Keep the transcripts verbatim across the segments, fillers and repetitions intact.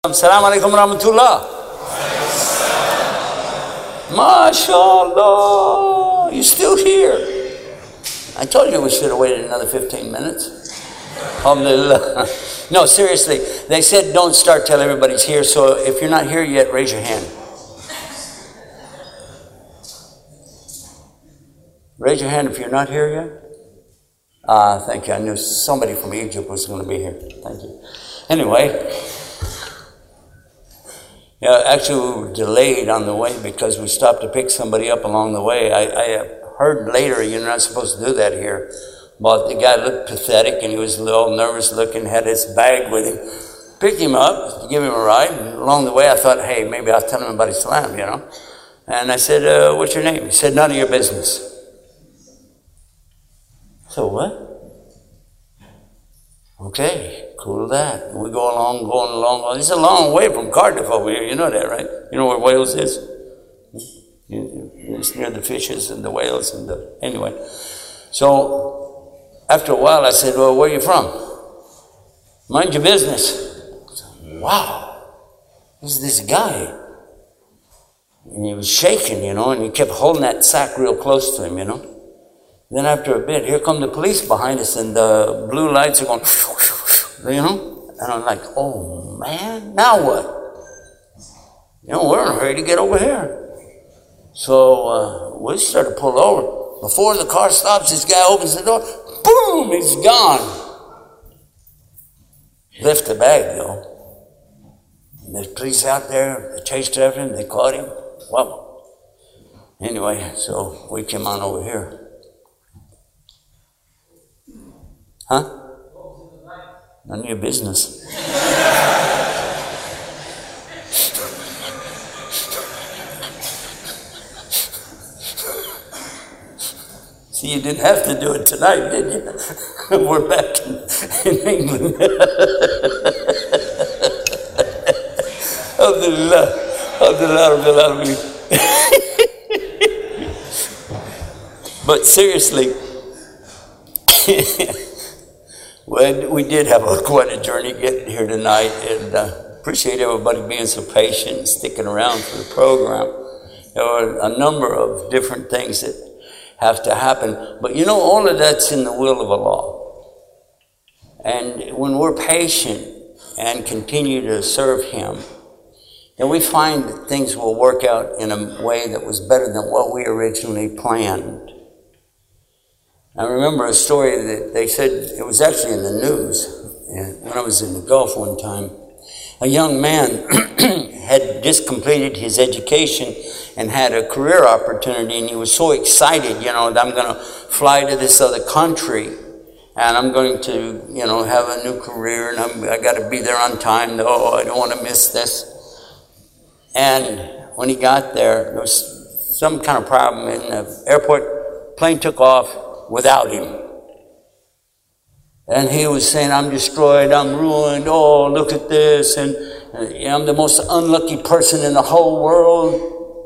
Assalamu alaikum rahmatullah. MashaAllah. You're still here. I told you we should have waited another fifteen minutes. Alhamdulillah. No, seriously. They said don't start till everybody's here. So if you're not here yet, raise your hand. Raise your hand if you're not here yet. Ah, thank you. I knew somebody from Egypt was going to be here. Thank you. Anyway. Yeah, actually we were delayed on the way because we stopped to pick somebody up along the way. I, I heard later you're not supposed to do that here. But the guy looked pathetic and he was a little nervous looking, had his bag with him. Picked him up, give him a ride. And along the way I thought, hey, maybe I'll tell him about Islam, you know. And I said, uh, what's your name? He said, none of your business. So what? Okay, cool that. We go along, going along. It's a long way from Cardiff over here. You know that, right? You know where Wales is? It's near the fishes and the whales and the... Anyway. So, after a while, I said, well, where are you from? Mind your business. I said, wow. Who's this guy? And he was shaking, you know, and he kept holding that sack real close to him, you know. Then after a bit, here come the police behind us and the blue lights are going, you know? And I'm like, oh man, now what? You know, we're in a hurry to get over here. So uh, we start to pull over. Before the car stops, this guy opens the door, boom, he's gone. Left the bag though. And there's police out there, they chased after him, they caught him. Wow. Anyway, so we came on over here. Huh? None of your business. See, you didn't have to do it tonight, did you? We're back in, in England. Alhamdulillah. Alhamdulillah. But seriously, well, we did have a, quite a journey getting here tonight, and uh, appreciate everybody being so patient and sticking around for the program. There are a number of different things that have to happen, but you know, all of that's in the will of Allah. And when we're patient and continue to serve Him, then we find that things will work out in a way that was better than what we originally planned. I remember a story that they said, it was actually in the news, when I was in the Gulf one time. A young man had just completed his education and had a career opportunity, and he was so excited, you know, that I'm going to fly to this other country, and I'm going to, you know, have a new career, and I'm, I got to be there on time. Oh, I don't want to miss this. And when he got there, there was some kind of problem in the airport. Plane took off without him. And he was saying, I'm destroyed, I'm ruined, oh, look at this, and uh, I'm the most unlucky person in the whole world.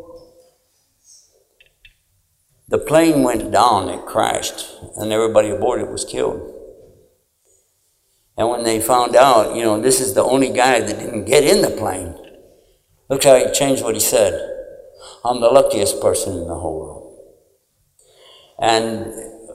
The plane went down, it crashed, and everybody aboard it was killed. And when they found out, you know, this is the only guy that didn't get in the plane, look how he changed what he said. I'm the luckiest person in the whole world. And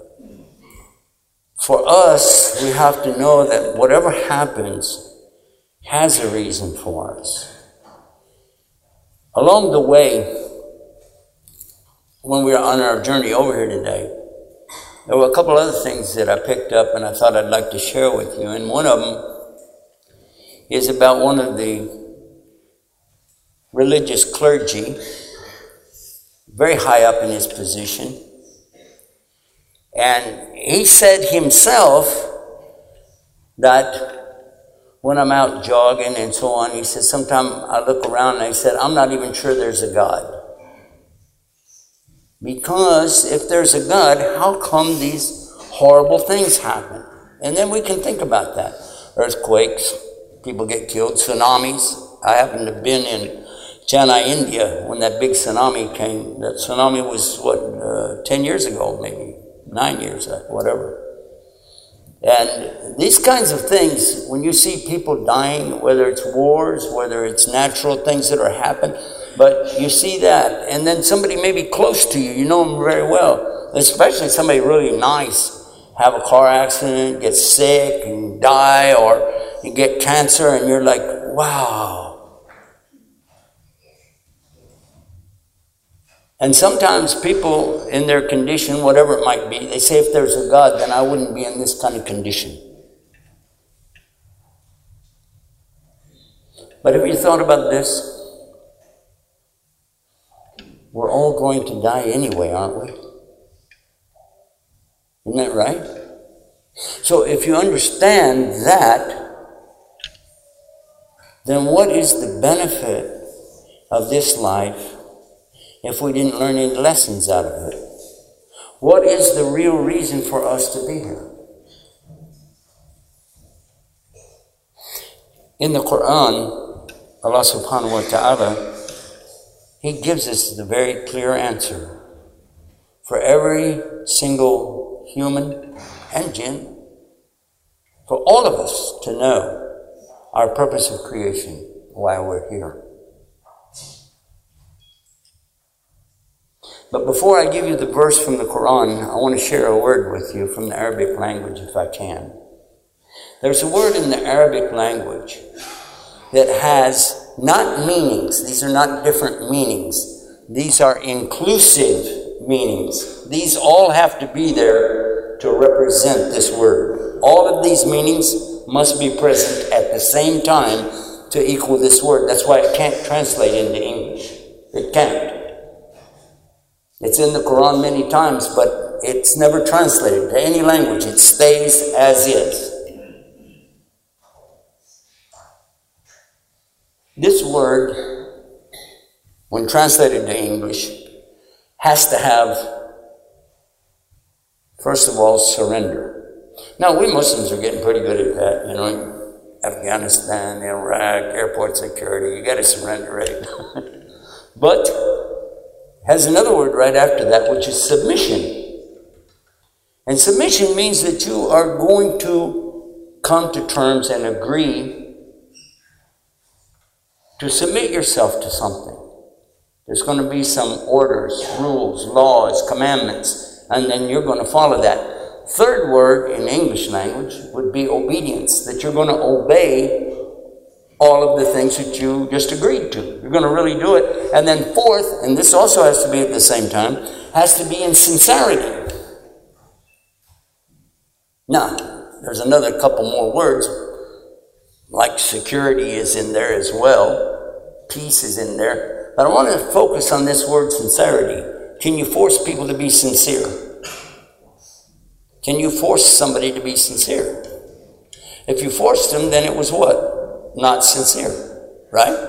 for us, we have to know that whatever happens has a reason for us. Along the way, when we were on our journey over here today, there were a couple other things that I picked up and I thought I'd like to share with you. And one of them is about one of the religious clergy, very high up in his position. And he said himself that when I'm out jogging and so on, he said, sometimes I look around and I said, I'm not even sure there's a God. Because if there's a God, how come these horrible things happen? And then we can think about that. Earthquakes, people get killed, tsunamis. I happen to have been in Chennai, India, when that big tsunami came. That tsunami was, what, uh, ten years ago, maybe, nine years, whatever. And these kinds of things, when you see people dying, whether it's wars, whether it's natural things that are happening, but you see that, and then somebody maybe close to you, you know them very well, especially somebody really nice, have a car accident, get sick and die, or you get cancer, and you're like, wow. And sometimes people in their condition, whatever it might be, they say if there's a God, then I wouldn't be in this kind of condition. But have you thought about this? We're all going to die anyway, aren't we? Isn't that right? So if you understand that, then what is the benefit of this life if we didn't learn any lessons out of it? What is the real reason for us to be here? In the Quran, Allah subhanahu wa ta'ala, He gives us the very clear answer. For every single human and jinn, for all of us to know our purpose of creation, why we're here. But before I give you the verse from the Quran, I want to share a word with you from the Arabic language, if I can. There's a word in the Arabic language that has not meanings. These are not different meanings. These are inclusive meanings. These all have to be there to represent this word. All of these meanings must be present at the same time to equal this word. That's why it can't translate into English. It can't. It's in the Quran many times, but it's never translated to any language. It stays as is. This word, when translated to English, has to have, first of all, surrender. Now, we Muslims are getting pretty good at that. You know, Afghanistan, Iraq, airport security, you got to surrender, right? But has another word right after that, which is submission. And submission means that you are going to come to terms and agree to submit yourself to something. There's going to be some orders, rules, laws, commandments, and then you're going to follow that. Third word in English language would be obedience, that you're going to obey all of the things that you just agreed to. You're going to really do it. And then fourth, and this also has to be at the same time, has to be in sincerity. Now, there's another couple more words, like security is in there as well. Peace is in there. But I want to focus on this word sincerity. Can you force people to be sincere? Can you force somebody to be sincere? If you forced them, then it was what? Not sincere, right?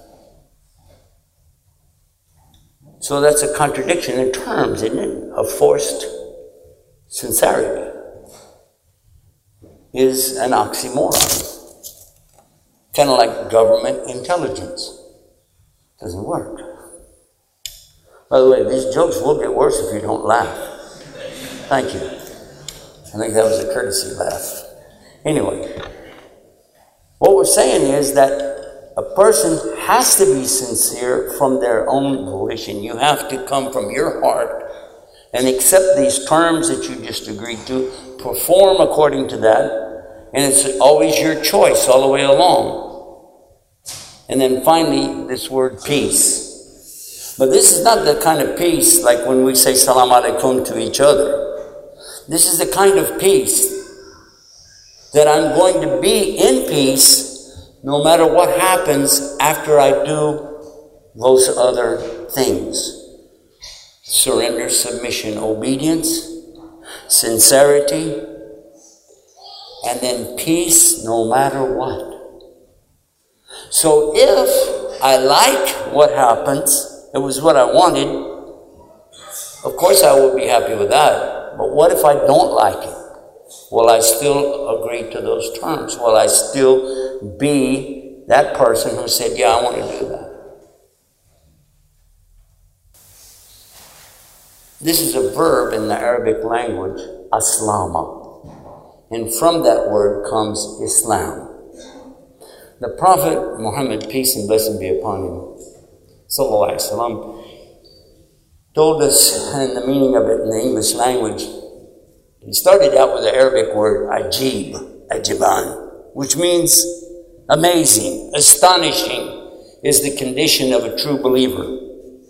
So that's a contradiction in terms, isn't it? Of forced sincerity is an oxymoron. Kind of like government intelligence. Doesn't work. By the way, these jokes will get worse if you don't laugh. Thank you. I think that was a courtesy laugh. Anyway, what we're saying is that a person has to be sincere from their own volition. You have to come from your heart and accept these terms that you just agreed to, perform according to that, and it's always your choice all the way along. And then finally, this word peace. But this is not the kind of peace like when we say salam alaikum to each other. This is the kind of peace that I'm going to be in peace no matter what happens after I do those other things. Surrender, submission, obedience, sincerity, and then peace no matter what. So if I like what happens, it was what I wanted, of course I will be happy with that. But what if I don't like it? Will I still agree to those terms? Will I still be that person who said, yeah, I want to do that? This is a verb in the Arabic language, aslama. And from that word comes Islam. The Prophet Muhammad, peace and blessing be upon him, sallallahu alaihi wasallam, told us in the meaning of it in the English language. He started out with the Arabic word ajib, ajiban, which means amazing, astonishing is the condition of a true believer.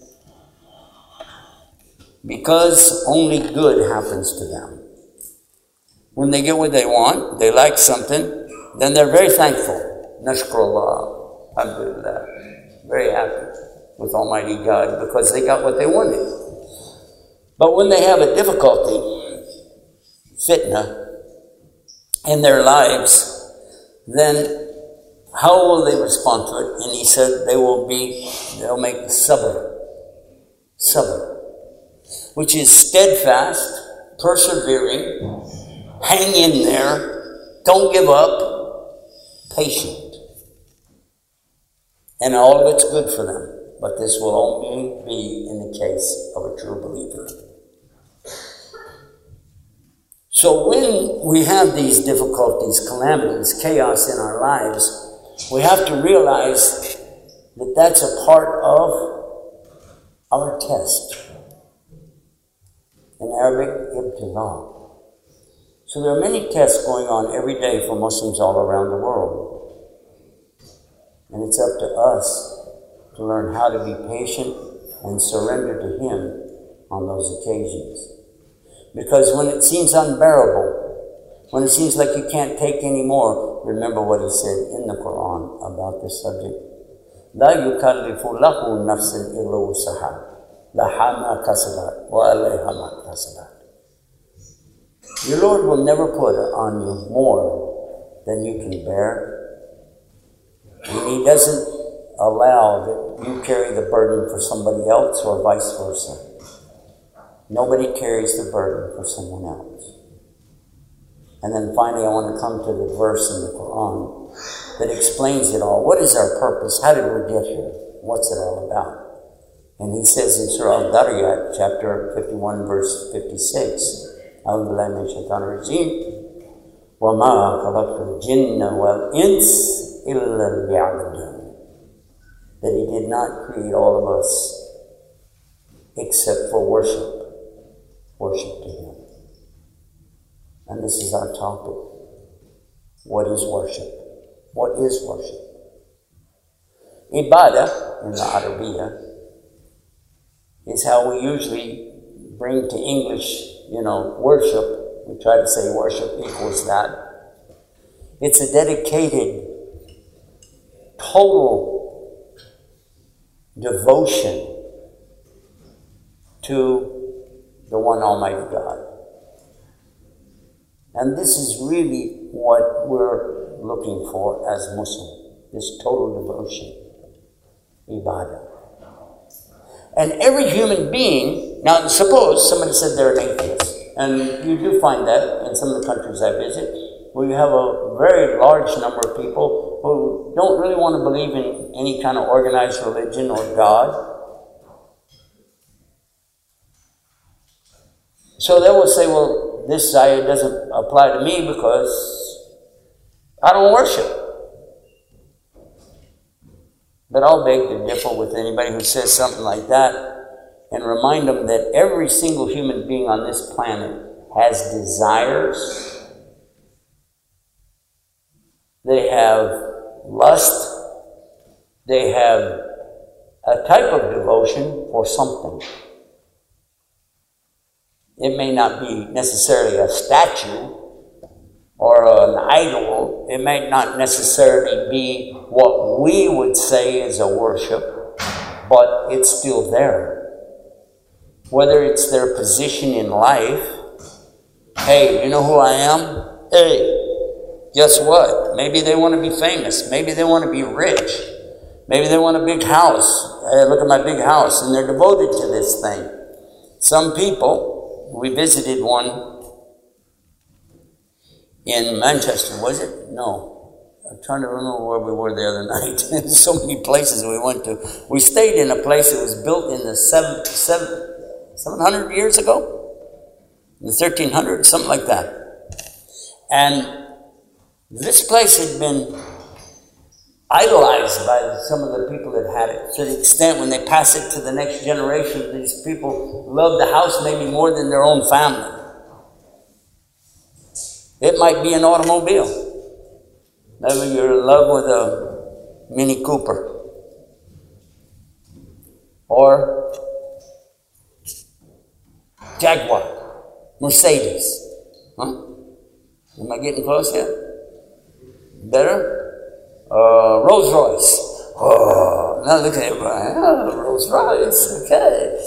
Because only good happens to them. When they get what they want, they like something, then they're very thankful. Nashkurullah, alhamdulillah. Very happy with Almighty God because they got what they wanted. But when they have a difficulty, fitna, in their lives, then how will they respond to it? And he said they will be, they'll make sabr. Sabr. Which is steadfast, persevering, hang in there, don't give up, patient. And all of it's good for them. But this will only be in the case of a true believer. So when we have these difficulties, calamities, chaos in our lives, we have to realize that that's a part of our test. In Arabic, ibtila. So there are many tests going on every day for Muslims all around the world. And it's up to us to learn how to be patient and surrender to Him on those occasions. Because when it seems unbearable, when it seems like you can't take any more, remember what He said in the Quran about this subject. لا يكلف له نفسا إلا وسعها لها ما كسبت وعليها ما اكتسبت. Your Lord will never put on you more than you can bear. And He doesn't allow that you carry the burden for somebody else or vice versa. Nobody carries the burden for someone else. And then finally I want to come to the verse in the Quran that explains it all. What is our purpose? How did we get here? What's it all about? And He says in Surah Al-Dariyat, chapter fifty-one, verse fifty-six, أعوذ بالله من الشيطان الرجيم وما خلقت الجن والإنس إلا ليعبدون. That He did not create all of us except for worship. Worship to Him. And this is our topic. What is worship? What is worship? Ibadah, in the Arabiya, is how we usually bring to English, you know, worship. We try to say worship equals that. It's a dedicated, total devotion to the one Almighty God. And this is really what we're looking for as Muslim, this total devotion, ibadah. And every human being, now suppose somebody said they're an atheist, and you do find that in some of the countries I visit, where you have a very large number of people who don't really want to believe in any kind of organized religion or God. So they will say, well, this ayah doesn't apply to me because I don't worship. But I'll beg to differ with anybody who says something like that and remind them that every single human being on this planet has desires. They have lust. They have a type of devotion for something. It may not be necessarily a statue or an idol. It may not necessarily be what we would say is a worship, but it's still there. Whether it's their position in life, hey, you know who I am? Hey, guess what? Maybe they want to be famous. Maybe they want to be rich. Maybe they want a big house. Hey, look at my big house. And they're devoted to this thing. Some people, we visited one in Manchester, was it? No. I'm trying to remember where we were the other night. There's so many places we went to. We stayed in a place that was built in the seven, seven, seven hundred years ago? In the thirteen hundreds, something like that. And this place had been idolized by some of the people that had it, to the extent when they pass it to the next generation, these people love the house maybe more than their own family. It might be an automobile. Maybe you're in love with a Mini Cooper. Or Jaguar, Mercedes. Huh? Am I getting close yet? Better? Uh, Rolls Royce. Oh, now look at everybody. Oh, Rolls Royce. Okay.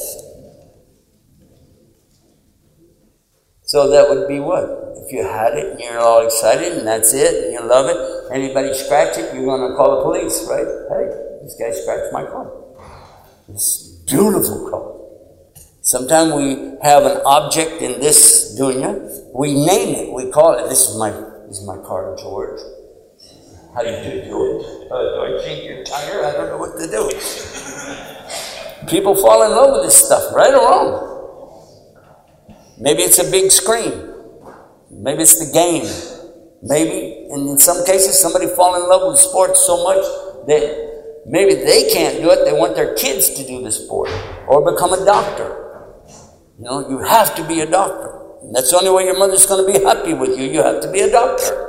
So that would be what? If you had it and you're all excited and that's it and you love it, anybody scratch it, you're going to call the police, right? Hey, this guy scratched my car. It's beautiful car. Sometimes we have an object in this dunya, we name it, we call it, this is my this is my car, George. How do you do, George? Uh, do I change your tire? I don't know what to do. People fall in love with this stuff, right or wrong. Maybe it's a big screen. Maybe it's the game. Maybe, and in some cases, somebody fall in love with sports so much that maybe they can't do it. They want their kids to do the sport or become a doctor. You know, you have to be a doctor. And that's the only way your mother's going to be happy with you. You have to be a doctor.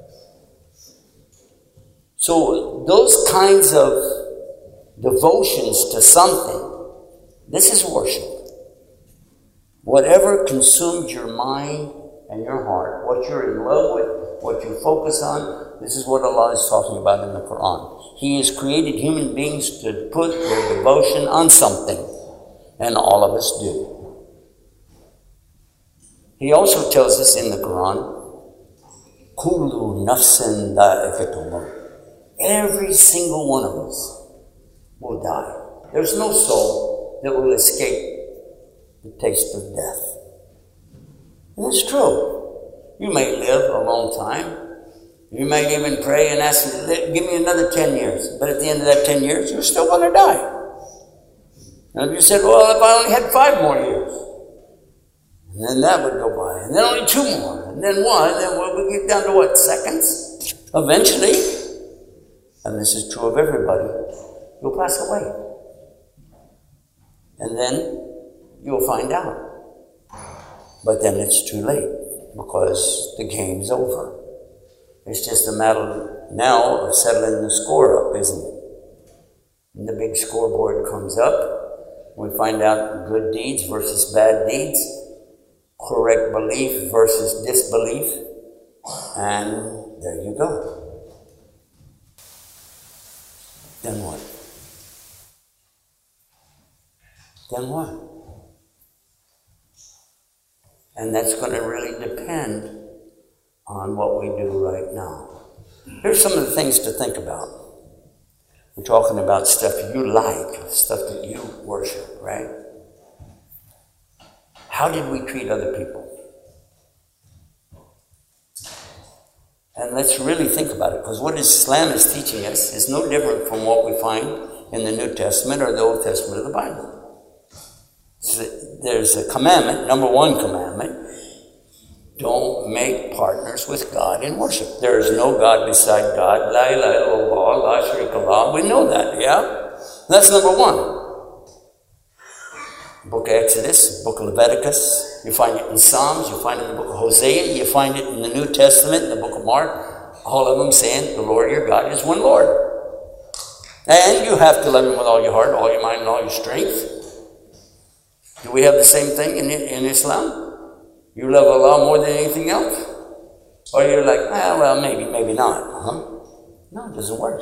So those kinds of devotions to something, this is worship. Whatever consumes your mind and your heart, what you're in love with, what you focus on, this is what Allah is talking about in the Quran. He has created human beings to put their devotion on something, and all of us do. He also tells us in the Quran, Kullu nafsin da'iqatul maut. Every single one of us will die. There's no soul that will escape the taste of death. And it's true. You may live a long time. You may even pray and ask, give me another ten years. But at the end of that ten years, you're still going to die. And if you said, well, if I only had five more years, and then that would go by, and then only two more, and then one, and then we get down to what, seconds? Eventually, and this is true of everybody, you'll pass away. And then you'll find out. But then it's too late because the game's over. It's just a matter now of settling the score up, isn't it? And the big scoreboard comes up. We find out good deeds versus bad deeds, correct belief versus disbelief, and there you go. Then what? Then what? And that's going to really depend on what we do right now. Here's some of the things to think about. We're talking about stuff you like, stuff that you worship, right? How did we treat other people? And let's really think about it, because what Islam is teaching us is no different from what we find in the New Testament or the Old Testament of the Bible. So there's a commandment, number one commandment, don't make partners with God in worship. There is no God beside God. La ilaha illallah, la sharika Allah. We know that, yeah? That's number one. Book of Exodus, book of Leviticus, you find it in Psalms, you find it in the book of Hosea, you find it in the New Testament, in the book of Mark, all of them saying the Lord your God is one Lord. And you have to love him with all your heart, all your mind, and all your strength. Do we have the same thing in, in Islam? You love Allah more than anything else? Or you're like, ah, well, maybe, maybe not. Huh? No, it doesn't work.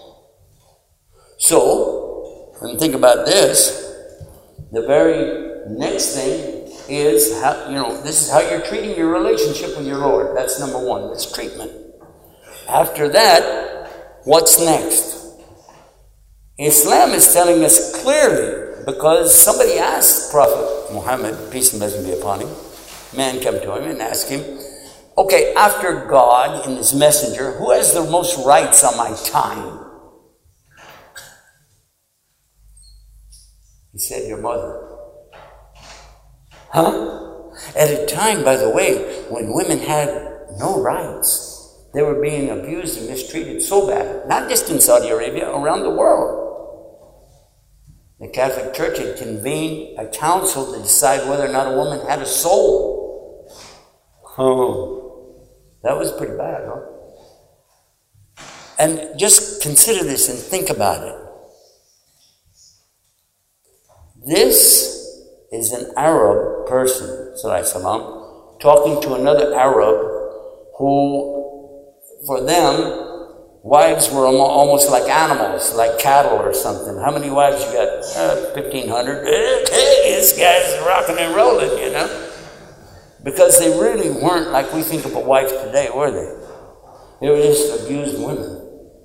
So, when you think about this, the very next thing is, how, you know, this is how you're treating your relationship with your Lord. That's number one. That's treatment. After that, what's next? Islam is telling us clearly, because somebody asked Prophet Muhammad, peace and blessing be upon him, man came to him and asked him, okay, after God and his messenger, who has the most rights on my time? He said, your mother. Huh? At a time, by the way, when women had no rights. They were being abused and mistreated so bad, not just in Saudi Arabia, around the world. The Catholic Church had convened a council to decide whether or not a woman had a soul. Oh, that was pretty bad, huh? And just consider this and think about it. This is an Arab person, Sallallahu Alaihi Wasallam, talking to another Arab who, for them, wives were almost like animals, like cattle or something. How many wives you got? Uh, fifteen hundred. Hey, this guy's rocking and rolling, you know? Because they really weren't like we think of a wife today, were they? They were just abused women.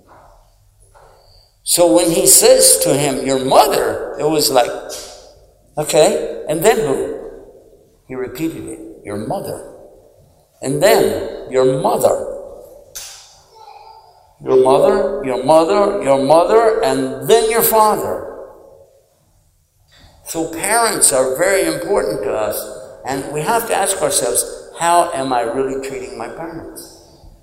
So when he says to him, your mother, it was like, okay, and then who? He repeated it, your mother. And then, your mother. Your mother, your mother, your mother, and then your father. So parents are very important to us, and we have to ask ourselves, how am I really treating my parents?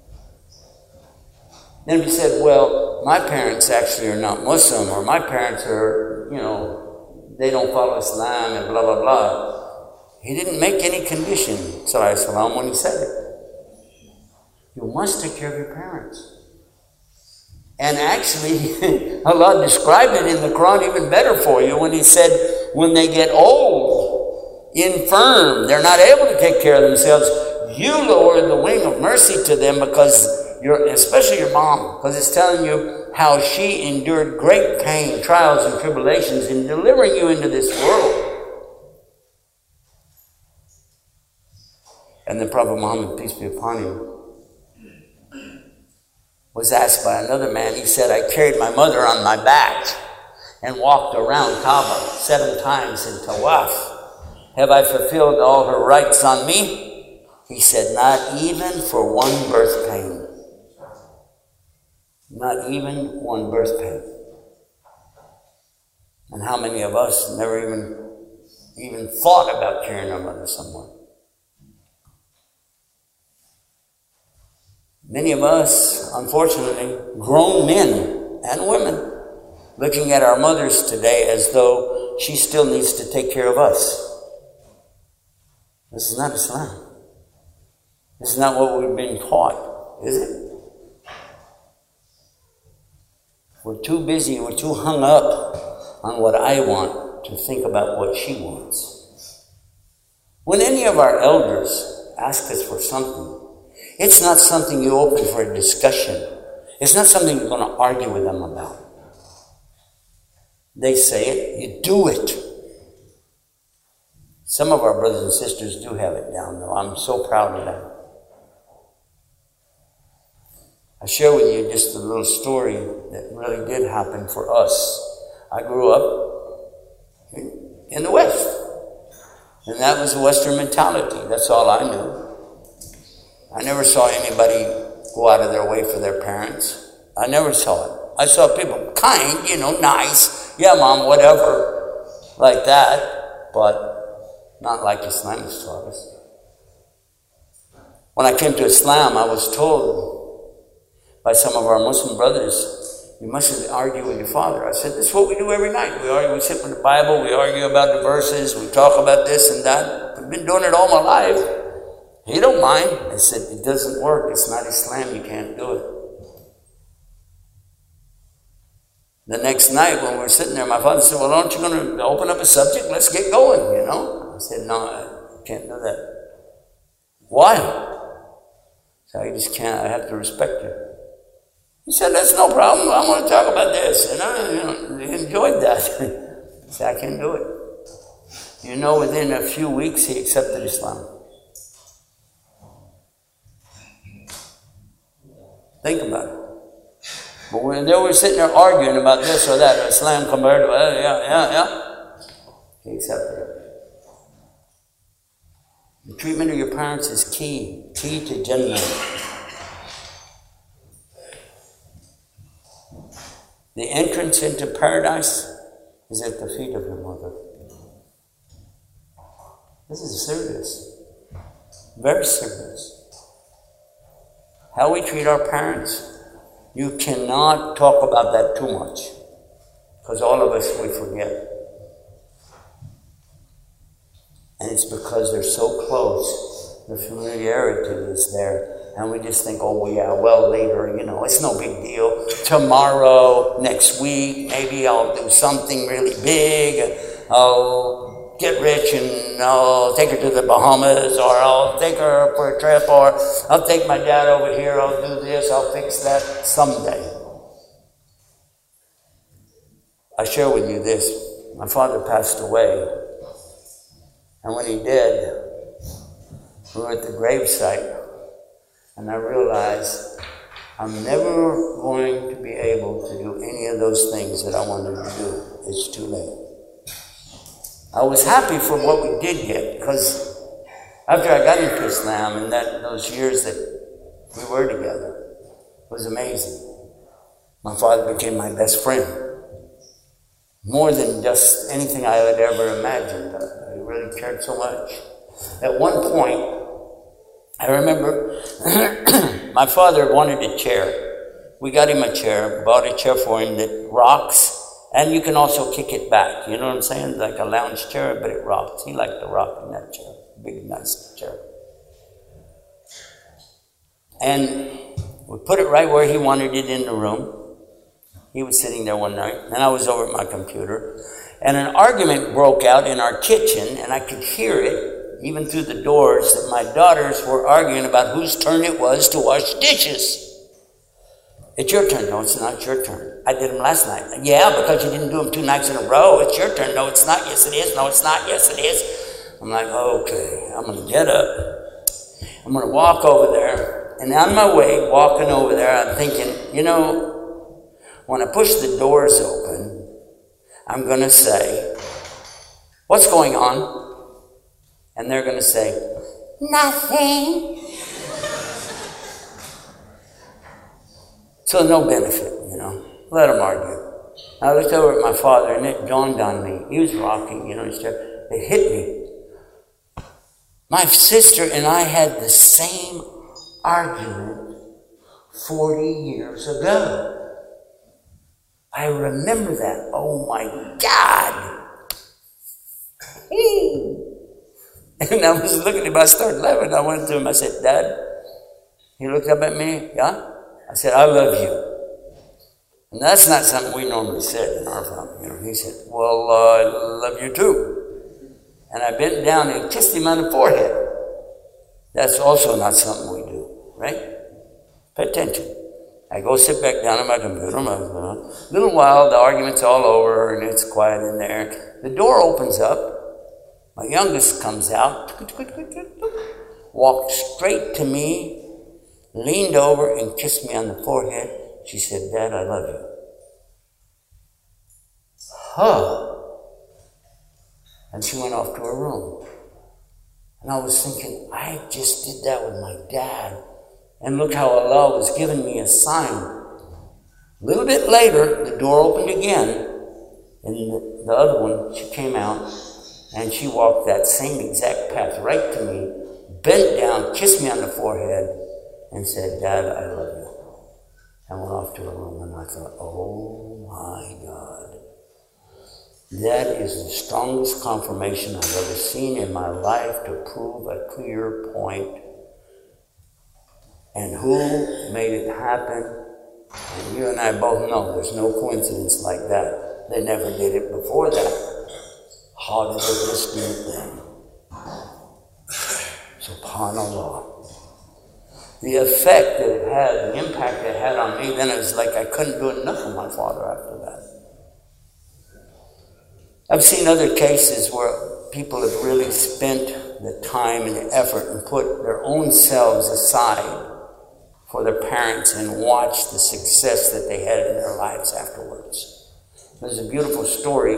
Then we said, well, my parents actually are not Muslim, or my parents are, you know, they don't follow Islam, and blah, blah, blah. He didn't make any condition, Sallallahu Alaihi Wasallam, when he said it. You must take care of your parents. And actually, Allah described it in the Quran even better for you when He said, when they get old, infirm, they're not able to take care of themselves, you lower the wing of mercy to them because you're, especially your mom, because it's telling you how she endured great pain, trials, and tribulations in delivering you into this world. And the Prophet Muhammad, peace be upon him, was asked by another man. He said, I carried my mother on my back and walked around Kaaba seven times in Tawaf. Have I fulfilled all her rights on me? He said, not even for one birth pain. Not even one birth pain. And how many of us never even, even thought about carrying our mother somewhere? Many of us, unfortunately, grown men and women, looking at our mothers today as though she still needs to take care of us. This is not Islam. This is not what we've been taught, is it? We're too busy, we're too hung up on what I want to think about what she wants. When any of our elders ask us for something, it's not something you open for a discussion. It's not something you're going to argue with them about. They say it, you do it. Some of our brothers and sisters do have it down, though. I'm so proud of that. I share with you just a little story that really did happen for us. I grew up in, in the West, and that was a Western mentality. That's all I knew. I never saw anybody go out of their way for their parents. I never saw it. I saw people kind, you know, nice. Yeah, Mom, whatever. Like that. But not like Islam has taught us. When I came to Islam, I was told by some of our Muslim brothers, you mustn't argue with your father. I said, this is what we do every night. We argue, we sit with the Bible, we argue about the verses, we talk about this and that. I've been doing it all my life. He don't mind. I said, it doesn't work. It's not Islam. You can't do it. The next night when we were sitting there, my father said, well, aren't you going to open up a subject? Let's get going, you know. I said, no, I can't do that. Why? So I just can't. I have to respect you. He said, that's no problem. I want to talk about this. And I you know, enjoyed that. I said, I can't do it. You know, within a few weeks, he accepted Islam. Think about it. But when they were sitting there arguing about this or that, Islam compared to, uh, yeah, yeah, yeah, he accepted it. The treatment of your parents is key, key to Jannah. The entrance into paradise is at the feet of your mother. This is serious, very serious. how we treat our parents, you cannot talk about that too much. Because all of us, we forget. And it's because they're so close, the familiarity is there. And we just think, oh, yeah, well, later, you know, it's no big deal. Tomorrow, next week, maybe I'll do something really big. I'll get rich and I'll take her to the Bahamas, or I'll take her for a trip, or I'll take my dad over here, I'll do this, I'll fix that someday. I share with you this. My father passed away. And when he did, we were at the gravesite. And I realized I'm never going to be able to do any of those things that I wanted to do. It's too late. I was happy for what we did get, because after I got into Islam and that those years that we were together, it was amazing. My father became my best friend. More than just anything I had ever imagined. He really cared so much. At one point, I remember my father wanted a chair. We got him a chair, bought a chair for him that rocks, and you can also kick it back. You know what I'm saying? Like a lounge chair, but it rocks. He liked to rock in that chair. Big, nice chair. And we put it right where he wanted it in the room. He was sitting there one night, and I was over at my computer, and an argument broke out in our kitchen, and I could hear it, even through the doors, that my daughters were arguing about whose turn it was to wash dishes. It's your turn. No, it's not your turn. I did them last night. Yeah, because you didn't do them two nights in a row. It's your turn. No, it's not. Yes, it is. No, it's not. Yes, it is. I'm like, okay, I'm going to get up. I'm going to walk over there. And on my way, walking over there, I'm thinking, you know, when I push the doors open, I'm going to say, what's going on? And they're going to say, nothing. So no benefit, you know. Let them argue. I looked over at my father, and it dawned on me. He was rocking, you know, his chair. It hit me. My sister and I had the same argument forty years ago. I remember that. Oh, my God. And I was looking at him, I started laughing. I went to him, I said, Dad. He looked up at me, yeah? I said, I love you. And that's not something we normally said in our family. You know, he said, well, uh, I love you too. And I bent down and kissed him on the forehead. That's also not something we do, right? Pay attention. I go sit back down on my computer. A little while, the argument's all over, and it's quiet in there. The door opens up. My youngest comes out, walked straight to me, leaned over and kissed me on the forehead. She said, Dad, I love you. Huh. And she went off to her room. And I was thinking, I just did that with my dad. And look how Allah was giving me a sign. A little bit later, the door opened again. And the, the other one, she came out. And she walked that same exact path right to me, bent down, kissed me on the forehead, and said, Dad, I love you. And went off to her room, and I thought, oh my God. That is the strongest confirmation I've ever seen in my life to prove a clear point. And who made it happen? And you and I both know there's no coincidence like that. They never did it before that. How did they just do it then? SubhanAllah. The effect that it had, the impact it had on me, then it was like I couldn't do enough for my father after that. I've seen other cases where people have really spent the time and the effort and put their own selves aside for their parents and watched the success that they had in their lives afterwards. There's a beautiful story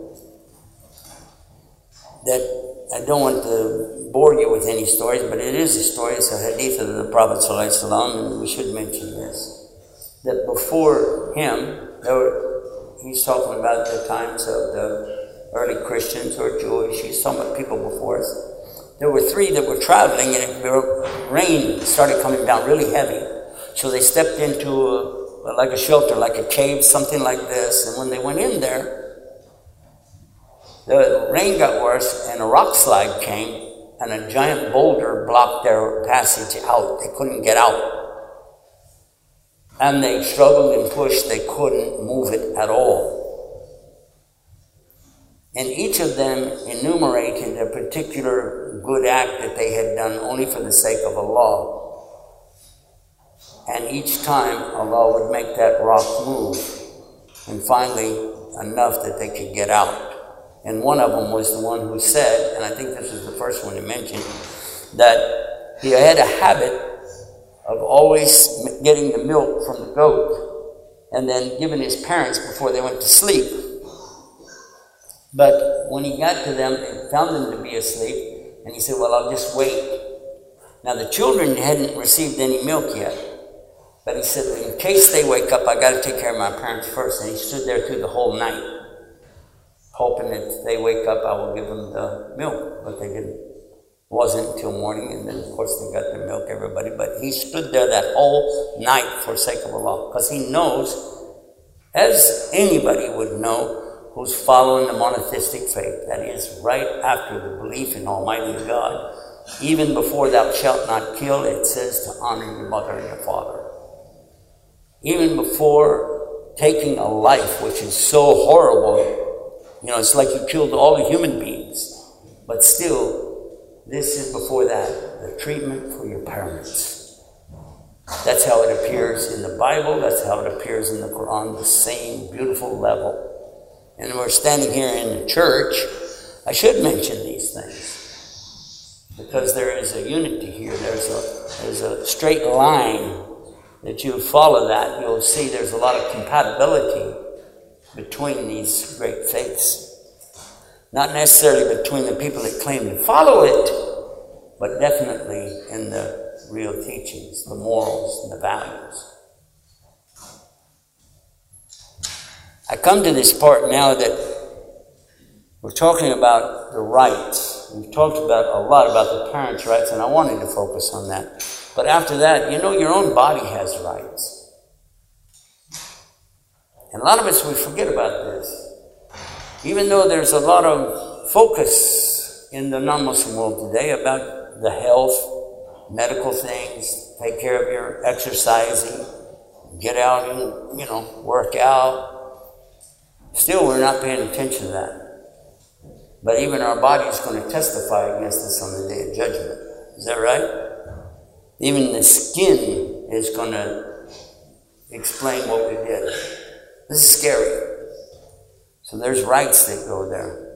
that I don't want to bore you with any stories, but it is a story. It's a hadith of the Prophet ﷺ, and we should mention this. That before him, there were, he's talking about the times of the early Christians or Jewish. He's talking about people before us. There were three that were traveling, and the rain started coming down really heavy. So they stepped into a, like a shelter, like a cave, something like this. And when they went in there, the rain got worse and a rock slide came and a giant boulder blocked their passage out. They couldn't get out. And they struggled and pushed. They couldn't move it at all. And each of them enumerated a particular good act that they had done only for the sake of Allah. And each time Allah would make that rock move. And finally, enough that they could get out. And one of them was the one who said, and I think this is the first one he mentioned, that he had a habit of always getting the milk from the goat and then giving his parents before they went to sleep. But when he got to them and found them to be asleep, and he said, well, I'll just wait. Now the children hadn't received any milk yet, but he said, in case they wake up, I got to take care of my parents first. And he stood there through the whole night, hoping that if they wake up, I will give them the milk. But they didn't. It wasn't until morning, and then of course they got the milk, everybody. But he stood there that whole night for sake of Allah, because he knows, as anybody would know, who's following the monotheistic faith, that is right after the belief in Almighty God. Even before thou shalt not kill, it says to honor your mother and your father. Even before taking a life, which is so horrible, you know, it's like you killed all the human beings. But still, this is before that, the treatment for your parents. That's how it appears in the Bible, that's how it appears in the Quran, the same beautiful level. And we're standing here in the church, I should mention these things. Because there is a unity here, there's a, there's a straight line that you follow that, you'll see there's a lot of compatibility between these great faiths. Not necessarily between the people that claim to follow it, but definitely in the real teachings, the morals, and the values. I come to this part now that we're talking about the rights. We've talked about a lot about the parents' rights, and I wanted to focus on that. But after that, you know, your own body has rights. And a lot of us, we forget about this. Even though there's a lot of focus in the non-Muslim world today about the health, medical things, take care of your exercising, get out and, you know, work out. Still, we're not paying attention to that. But even our body is going to testify against us on the day of judgment. Is that right? Even the skin is going to explain what we did. This is scary. So there's rights that go there.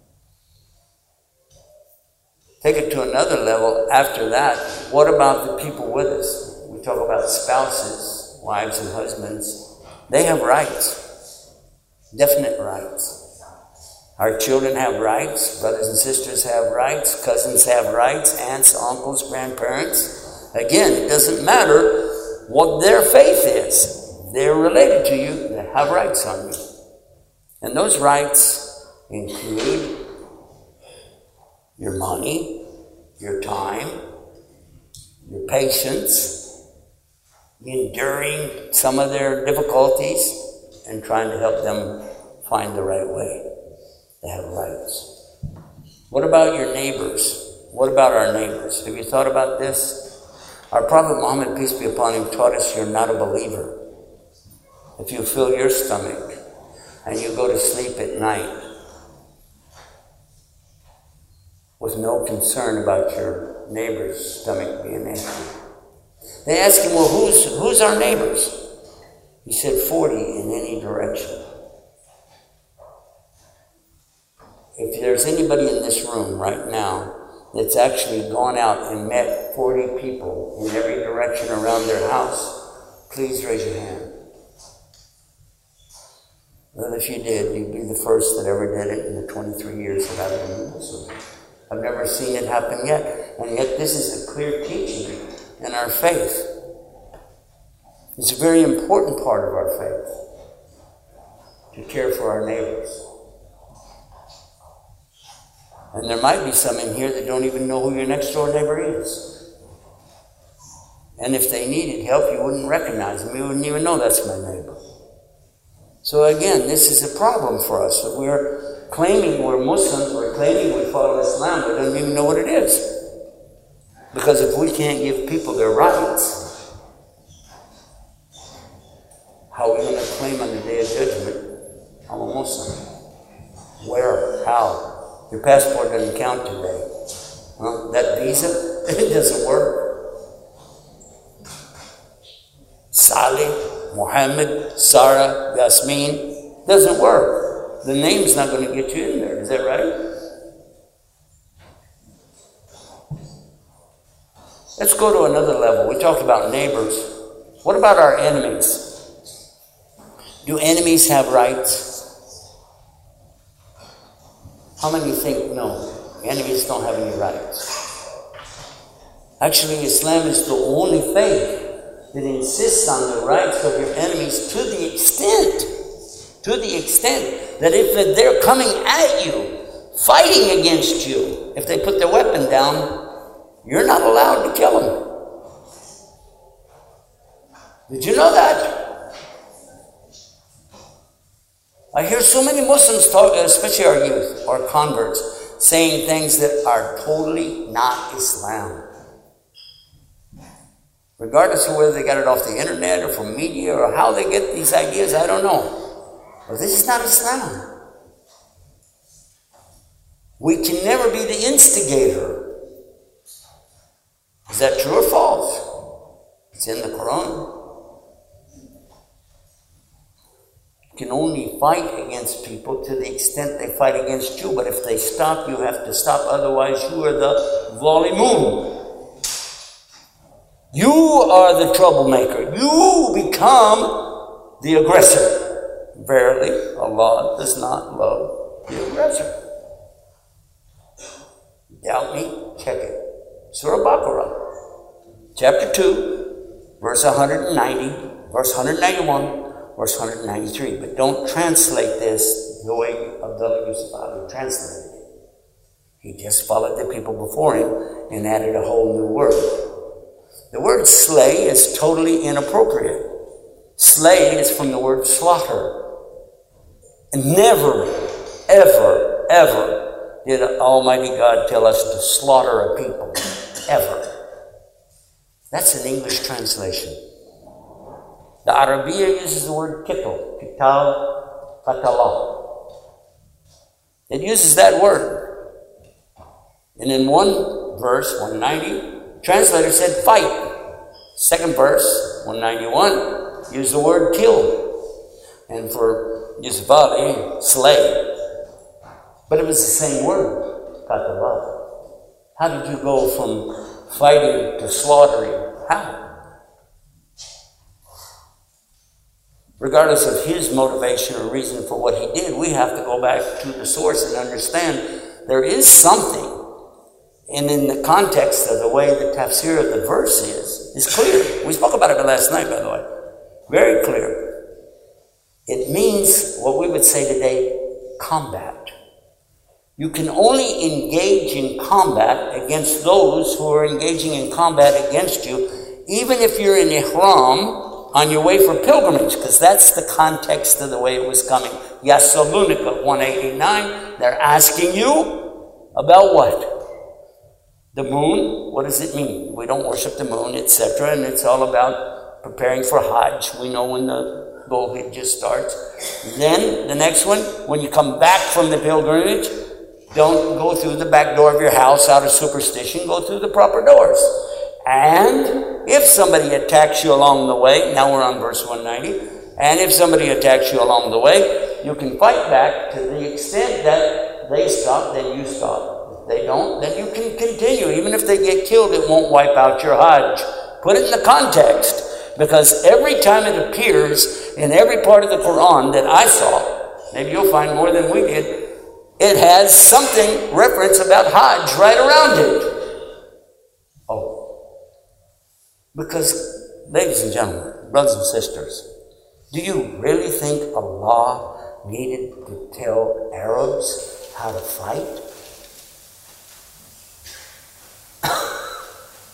Take it to another level after that. What about the people with us? We talk about spouses, wives and husbands. They have rights. Definite rights. Our children have rights. Brothers and sisters have rights. Cousins have rights. Aunts, uncles, grandparents. Again, it doesn't matter what their faith is. They're related to you. They have rights on you. And those rights include your money, your time, your patience, enduring some of their difficulties, and trying to help them find the right way. They have rights. What about your neighbors? What about our neighbors? Have you thought about this? Our Prophet Muhammad, peace be upon him, taught us you're not a believer if you fill your stomach and you go to sleep at night with no concern about your neighbor's stomach being empty. They asked him, well, who's, who's our neighbors? He said, forty in any direction. If there's anybody in this room right now that's actually gone out and met forty people in every direction around their house, please raise your hand. Well, if you did, you'd be the first that ever did it in the twenty-three years that I've been Muslim. I've never seen it happen yet, and yet this is a clear teaching in our faith. It's a very important part of our faith to care for our neighbors. And there might be some in here that don't even know who your next door neighbor is. And if they needed help, you wouldn't recognize them. You wouldn't even know that's my neighbor. So again, this is a problem for us. We're claiming we're Muslims, we're claiming we follow Islam, but don't even know what it is. Because if we can't give people their rights, how are we going to claim on the Day of Judgment, I'm a Muslim? Where? How? Your passport doesn't count today. Huh? That visa, it doesn't work. Salih, Muhammad, Sarah, Yasmin, doesn't work. The name's not going to get you in there. Is that right? Let's go to another level. We talked about neighbors. What about our enemies? Do enemies have rights? How many think no? Enemies don't have any rights. Actually, Islam is the only faith that insists on the rights of your enemies to the extent, to the extent that if they're coming at you, fighting against you, if they put their weapon down, you're not allowed to kill them. Did you know that? I hear so many Muslims talk, especially our youth, our converts, saying things that are totally not Islam. Regardless of whether they got it off the internet or from media or how they get these ideas, I don't know. But this is not Islam. We can never be the instigator. Is that true or false? It's in the Quran. You can only fight against people to the extent they fight against you, but if they stop, you have to stop, otherwise you are the zalimun. You are the troublemaker. You become the aggressor. Verily, Allah does not love the aggressor. Doubt me? Check it. Surah Baqarah, chapter two, verse one hundred ninety, verse one hundred ninety-one, verse one hundred ninety-three. But don't translate this the way Abdullah Yusuf Ali translated it. He just followed the people before him and added a whole new word. The word slay is totally inappropriate. Slay is from the word slaughter. And never, ever, ever did Almighty God tell us to slaughter a people. Ever. That's an English translation. The Arabiya uses the word kitl, kital, qatala. It uses that word. And in one verse, one ninety, translator said fight. Second verse, one ninety-one, used the word kill. And for Yusuf Ali, slay. But it was the same word, qatala. How did you go from fighting to slaughtering? How? Regardless of his motivation or reason for what he did, we have to go back to the source and understand there is something. And in the context of the way the tafsir of the verse is, is clear. We spoke about it last night, by the way. Very clear. It means what we would say today, combat. You can only engage in combat against those who are engaging in combat against you, even if you're in ihram on your way for pilgrimage, because that's the context of the way it was coming. Yasalunika one eighty-nine, they're asking you about what? The moon. What does it mean? We don't worship the moon, et cetera, and it's all about preparing for Hajj. We know when the Dhul Hijjah starts. Then the next one, when you come back from the pilgrimage, don't go through the back door of your house out of superstition. Go through the proper doors. And if somebody attacks you along the way, now we're on verse one ninety, and if somebody attacks you along the way, you can fight back to the extent that they stop, then you stop. If they don't, then you can continue. Even if they get killed, it won't wipe out your Hajj. Put it in the context, because every time it appears in every part of the Quran that I saw, maybe you'll find more than we did, it has something, reference about Hajj right around it. Oh. Because, ladies and gentlemen, brothers and sisters, do you really think Allah needed to tell Arabs how to fight? They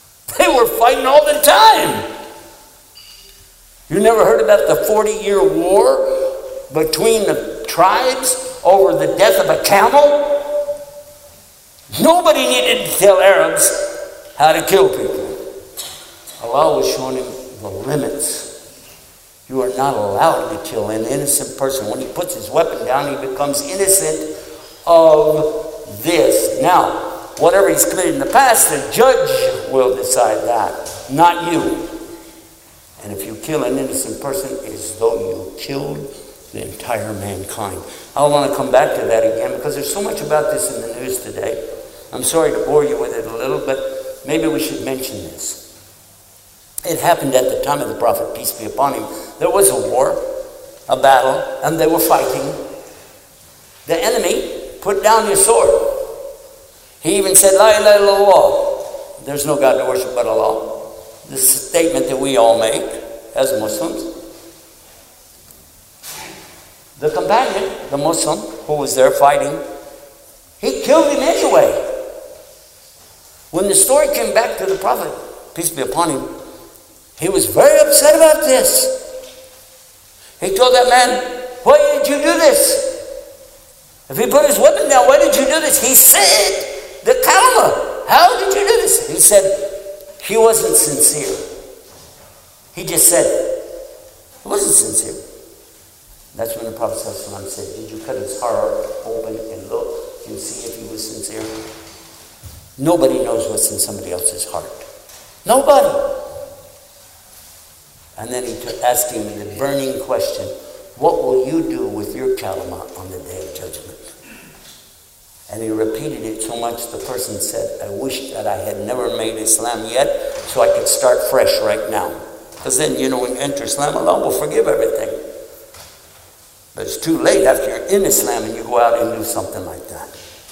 They were fighting all the time. You never heard about the forty-year war between the tribes over the death of a camel? Nobody needed to tell Arabs how to kill people. Allah was showing him the limits. You are not allowed to kill an innocent person. When he puts his weapon down, he becomes innocent of this. Now, whatever he's committed in the past, the judge will decide that, not you. And if you kill an innocent person, it is as though you killed the entire mankind. I want to come back to that again because there's so much about this in the news today. I'm sorry to bore you with it a little, but maybe we should mention this. It happened at the time of the Prophet, peace be upon him. There was a war, a battle, and they were fighting. The enemy put down his sword. He even said, La ilaha illallah. There's no God to worship but Allah. This is a statement that we all make as Muslims. The companion, the Muslim who was there fighting, he killed him anyway. When the story came back to the Prophet, peace be upon him, he was very upset about this. He told that man, why did you do this? If he put his weapon down, why did you do this? He said, the Kalima, how did you do this? He said, he wasn't sincere. He just said it. He wasn't sincere. That's when the Prophet ﷺ said, did you cut his heart open and look and see if he was sincere? Nobody knows what's in somebody else's heart. Nobody. And then he t- asked him the burning question, what will you do with your kalima on the day of judgment? And he repeated it so much the person said, I wish that I had never made Islam yet so I could start fresh right now. Because then, you know, when you enter Islam, Allah will forgive everything. But it's too late after you're in Islam and you go out and do something like that.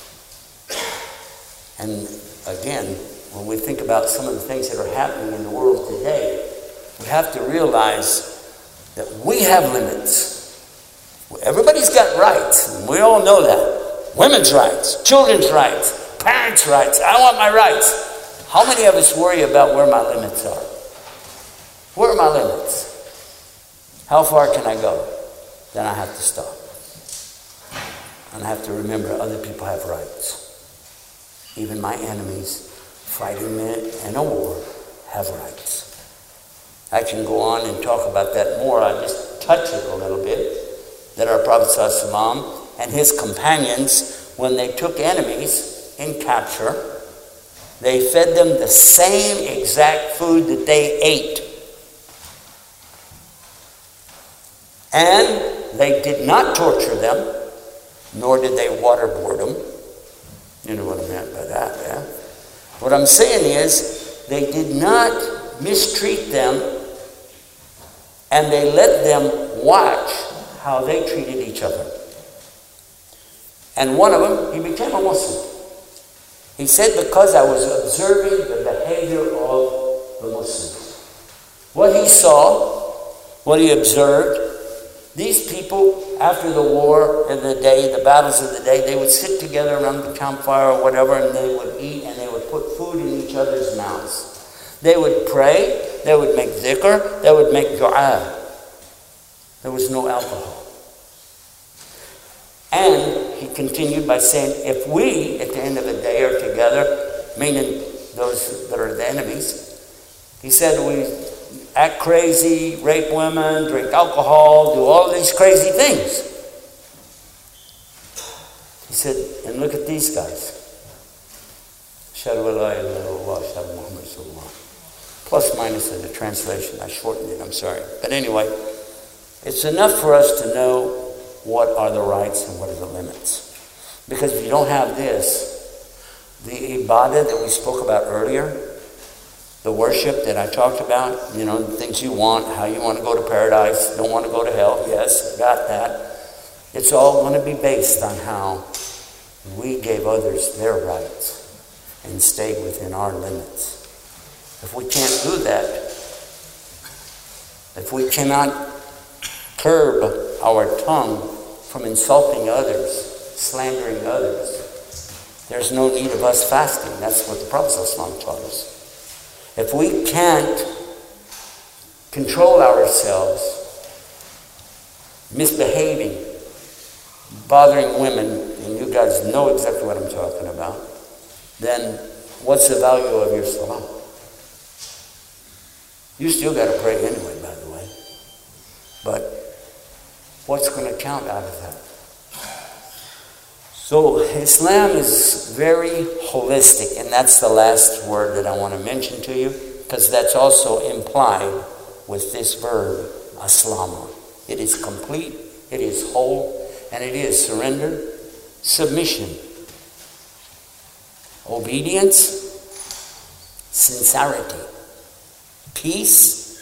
And again, when we think about some of the things that are happening in the world today, we have to realize that we have limits. Everybody's got rights, and we all know that. Women's rights, children's rights, parents' rights. I want my rights. How many of us worry about where my limits are? Where are my limits? How far can I go? Then I have to stop. And I have to remember other people have rights. Even my enemies fighting in a war have rights. I can go on and talk about that more. I just touch it a little bit. That our Prophet ﷺ and his companions, when they took enemies in capture, they fed them the same exact food that they ate. And they did not torture them, nor did they waterboard them. You know what I meant by that, yeah? What I'm saying is, they did not mistreat them, and they let them watch how they treated each other. And one of them, he became a Muslim. He said, because I was observing the behavior of the Muslims. What he saw, what he observed, these people, after the war and the day, the battles of the day, they would sit together around the campfire or whatever, and they would eat, and they would put food in each other's mouths. They would pray, they would make dhikr, they would make dua. There was no alcohol. And he continued by saying, if we, at the end of the day, are together, meaning those that are the enemies, he said, we act crazy, rape women, drink alcohol, do all these crazy things. He said, and look at these guys. Plus minus in the translation. I shortened it, I'm sorry. But anyway, it's enough for us to know what are the rights and what are the limits. Because if you don't have this, the ibadah that we spoke about earlier, the worship that I talked about, you know, the things you want, how you want to go to paradise, don't want to go to hell, yes, got that. It's all going to be based on how we gave others their rights and stayed within our limits. If we can't do that, if we cannot curb our tongue from insulting others, slandering others, there's no need of us fasting. That's what the Prophet ﷺ taught us. If we can't control ourselves, misbehaving, bothering women, and you guys know exactly what I'm talking about, then what's the value of your salah? You still got to pray anyway, by the way. But what's going to count out of that? So Islam is very holistic, and that's the last word that I want to mention to you, because that's also implied with this verb, aslama. It is complete, it is whole, and it is surrender, submission, obedience, sincerity, peace,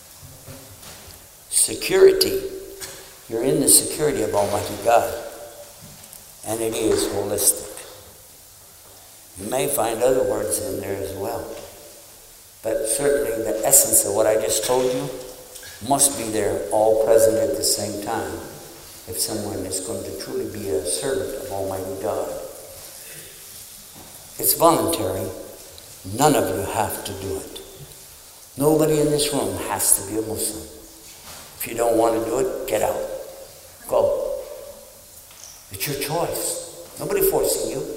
security. You're in the security of Almighty God. And it is holistic. You may find other words in there as well. But certainly the essence of what I just told you must be there, all present at the same time, if someone is going to truly be a servant of Almighty God. It's voluntary. None of you have to do it. Nobody in this room has to be a Muslim. If you don't want to do it, get out. Go. It's your choice. Nobody forcing you.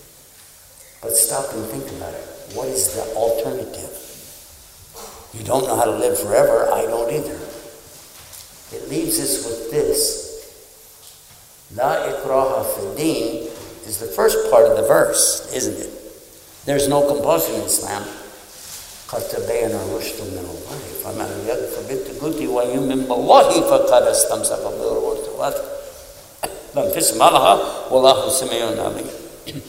But stop and think about it. What is the alternative? You don't know how to live forever. I don't either. It leaves us with this. La ikraha fi din is the first part of the verse, isn't it? There's no compulsion in Islam. قَدْ تَبَيَّنَ الرُّشْدُ مِنَ الْغَيِّ فَمَنْ يَكْفُرْ بِالطَّاغُوتِ وَيُؤْمِنْ بِاللَّهِ فَقَدِ اسْتَمْسَكَ بِالْعُرْوَةِ الْوُثْقَى لَا انفِصَامَ لَهَا وَاللَّهُ سَمِيعٌ عَلِيمٌ.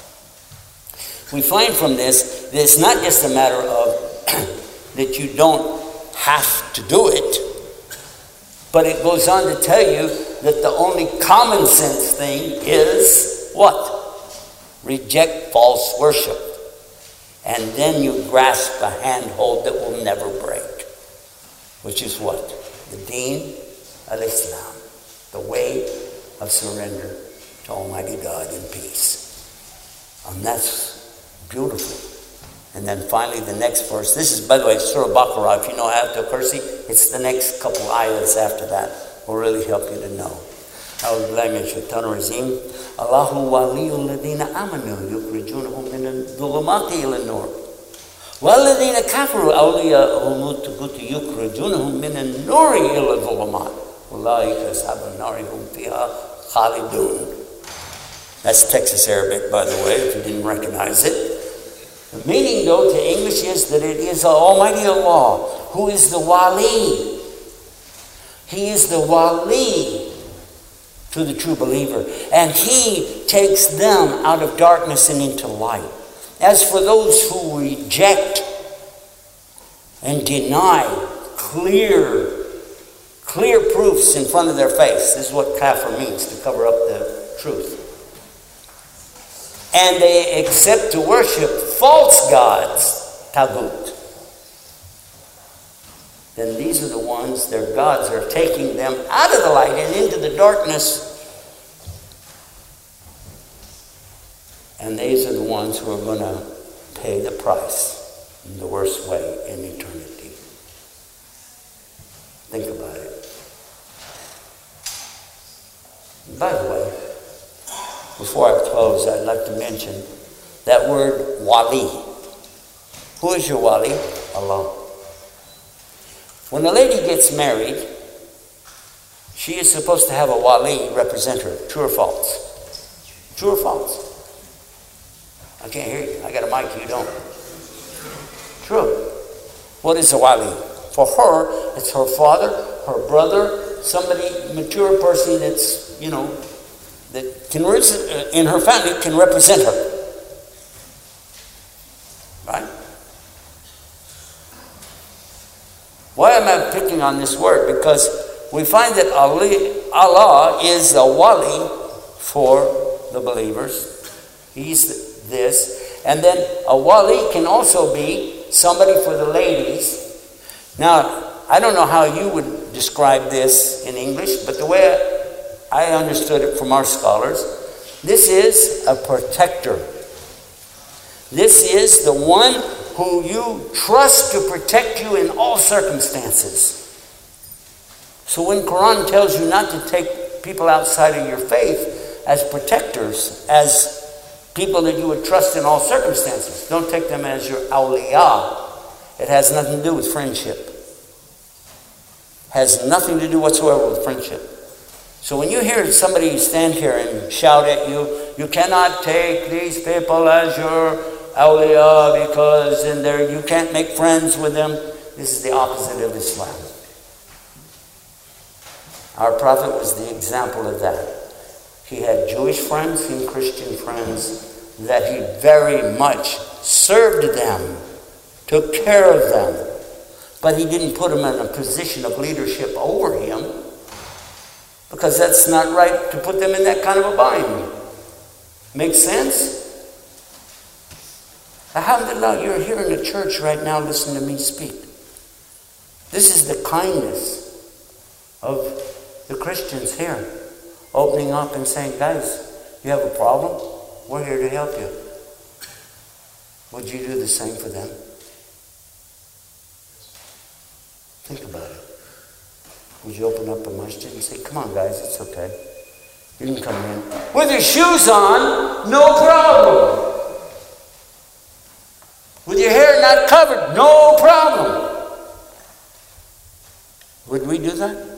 We find from this that it's not just a matter of that you don't have to do it, but it goes on to tell you that the only common sense thing is what? Reject false worship. And then you grasp a handhold that will never break. Which is what? The Deen al-Islam. The way of surrender to Almighty God in peace. And that's beautiful. And then finally the next verse. This is, by the way, Surah Baqarah. If you know Ayatul Kursi, it's the next couple ayahs after that. Will really help you to know. أعوذ بالله من الشيطان الرجيم الله ولي الذين آمنوا يخرجونهم من الظلمات إلى النور والذين كفروا أولياءهم الطاغوت يخرجونهم من النور إلى الظلمات أولئك أصحاب النار هم فيها خالدون. That's Texas Arabic, by the way, if you didn't recognize it. The meaning, though, to English is that it is Almighty Allah who is the wali. He is the wali to the true believer. And he takes them out of darkness and into light. As for those who reject and deny clear, clear proofs in front of their face, this is what kafir means, to cover up the truth. And they accept to worship false gods, tagut. Then these are the ones, their gods are taking them out of the light and into the darkness. And these are the ones who are going to pay the price in the worst way in eternity. Think about it. By the way, before I close, I'd like to mention that word wali. Who is your wali? Allah. When a lady gets married, she is supposed to have a wali represent her. True or false? True or false? I can't hear you. I got a mic, you don't. True. What is a wali? For her, it's her father, her brother, somebody, mature person that's, you know, that can in her family can represent her. Right? Why am I picking on this word? Because we find that Allah is a wali for the believers. He's this. And then a wali can also be somebody for the ladies. Now, I don't know how you would describe this in English, but the way I understood it from our scholars, this is a protector. This is the one who you trust to protect you in all circumstances. So when Quran tells you not to take people outside of your faith as protectors, as people that you would trust in all circumstances, don't take them as your awliya. It has nothing to do with friendship. Has nothing to do whatsoever with friendship. So when you hear somebody stand here and shout at you, you cannot take these people as your awliya because in there you can't make friends with them. This is the opposite of Islam. Our Prophet was the example of that. He had Jewish friends and Christian friends that he very much served them, took care of them, but he didn't put them in a position of leadership over him, because that's not right to put them in that kind of a bind. Makes sense? Alhamdulillah, you're here in the church right now listening to me speak. This is the kindness of the Christians here, opening up and saying, guys, you have a problem? We're here to help you. Would you do the same for them? Think about it. Would you open up a masjid and say, come on guys, it's okay. You can come in. With your shoes on, no problem. With your hair not covered, no problem. Would we do that?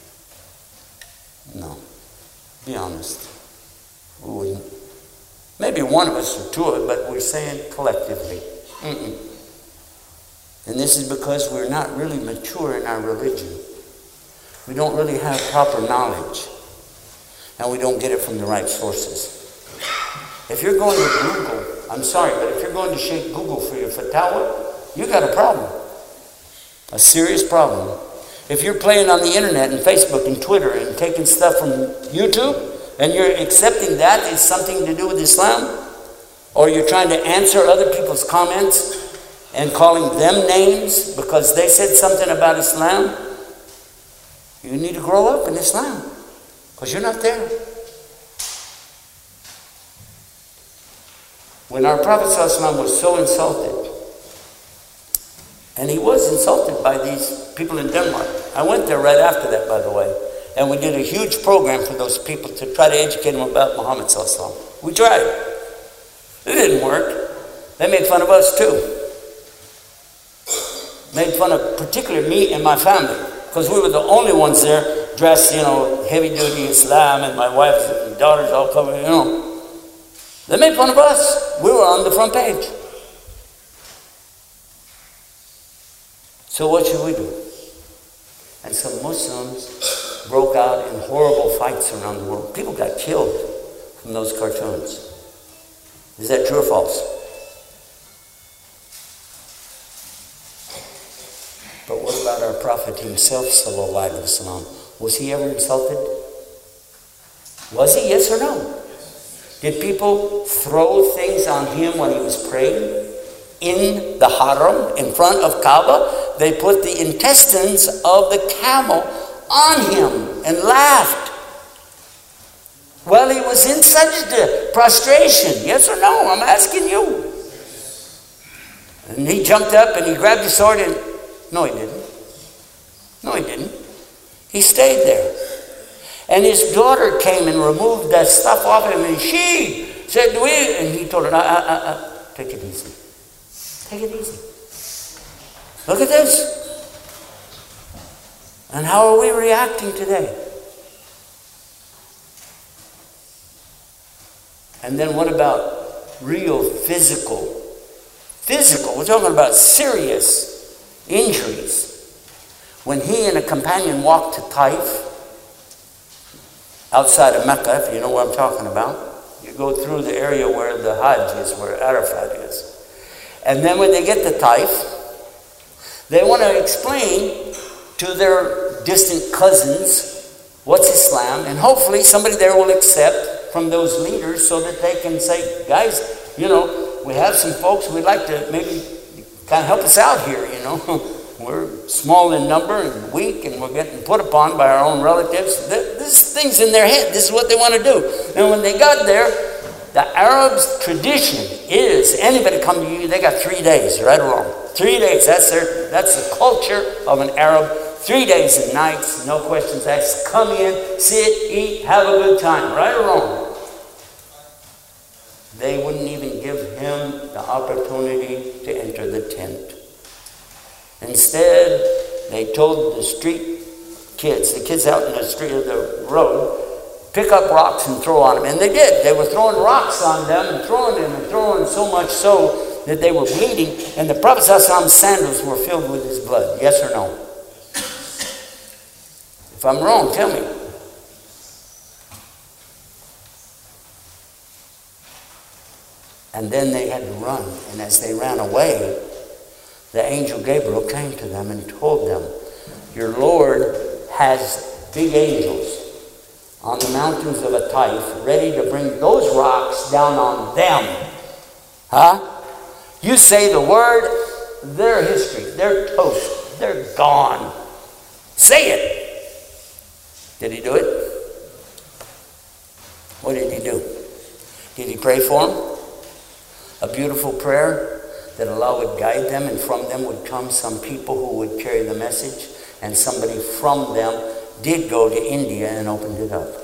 No. Be honest. We wouldn't. Maybe one of us would do it, but we're saying collectively. Mm-mm. And this is because we're not really mature in our religion. We don't really have proper knowledge. And we don't get it from the right sources. If you're going to Google, I'm sorry, but if you're going to Sheikh Google for your fatwa, you got a problem. A serious problem. If you're playing on the internet and Facebook and Twitter and taking stuff from YouTube, and you're accepting that is something to do with Islam, or you're trying to answer other people's comments and calling them names because they said something about Islam, you need to grow up in Islam, because you're not there. When our Prophet ﷺ was so insulted, and he was insulted by these people in Denmark. I went there right after that, by the way, and we did a huge program for those people to try to educate them about Muhammad ﷺ. We tried. It didn't work. They made fun of us too. Made fun of particularly me and my family, because we were the only ones there dressed, you know, heavy-duty Islam, and my wife and daughters all covered, you know. They made fun of us. We were on the front page. So what should we do? And some Muslims broke out in horrible fights around the world. People got killed from those cartoons. Is that true or false? But what about our Prophet himself, sallallahu alaihi wasallam? Was he ever insulted? Was he? Yes or no? Did people throw things on him when he was praying? In the haram, in front of Kaaba, they put the intestines of the camel on him and laughed. Well, he was in sajda, prostration. Yes or no? I'm asking you. And he jumped up and he grabbed his sword and... No, he didn't. No, he didn't. He stayed there. And his daughter came and removed that stuff off him, and she said, "Do we?" And he told her, uh, uh, uh, "Take it easy. Take it easy. Look at this." And how are we reacting today? And then what about real physical? Physical. We're talking about serious injuries. When he and a companion walked to Taif, outside of Mecca, if you know what I'm talking about. You go through the area where the Hajj is, where Arafat is. And then when they get to Taif, they want to explain to their distant cousins what's Islam, and hopefully somebody there will accept from those leaders so that they can say, guys, you know, we have some folks we'd like to maybe kind of help us out here, you know. We're small in number and weak, and we're getting put upon by our own relatives. This thing's in their head. This is what they want to do. And when they got there, The Arabs' tradition is anybody come to you, they got three days, right or wrong. Three days, that's their, that's the culture of an Arab. Three days and nights, no questions asked. Come in, sit, eat, have a good time, right or wrong. They wouldn't even give him the opportunity to enter the tent. Instead, they told the street kids, the kids out in the street of the road, pick up rocks and throw on them. And they did. They were throwing rocks on them and throwing them and throwing so much so that they were bleeding. And the Prophet's sandals were filled with his blood. Yes or no? If I'm wrong, tell me. And then they had to run. And as they ran away, the angel Gabriel came to them and told them, your Lord has big angels on the mountains of Ataif, ready to bring those rocks down on them. Huh? You say the word, they're history. They're toast. They're gone. Say it. Did he do it? What did he do? Did he pray for them? A beautiful prayer that Allah would guide them, and from them would come some people who would carry the message, and somebody from them did go to India and opened it up.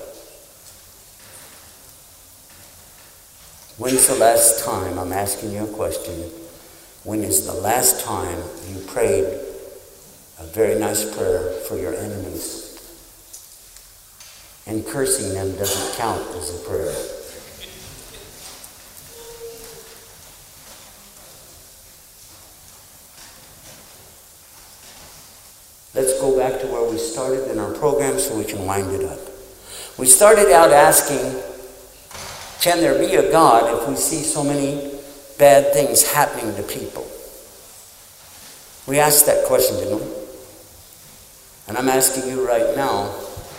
When's the last time, I'm asking you a question, when is the last time you prayed a very nice prayer for your enemies? And cursing them doesn't count as a prayer. Let's go back to where we started in our program so we can wind it up. We started out asking, can there be a God if we see so many bad things happening to people? We asked that question, didn't we? And I'm asking you right now,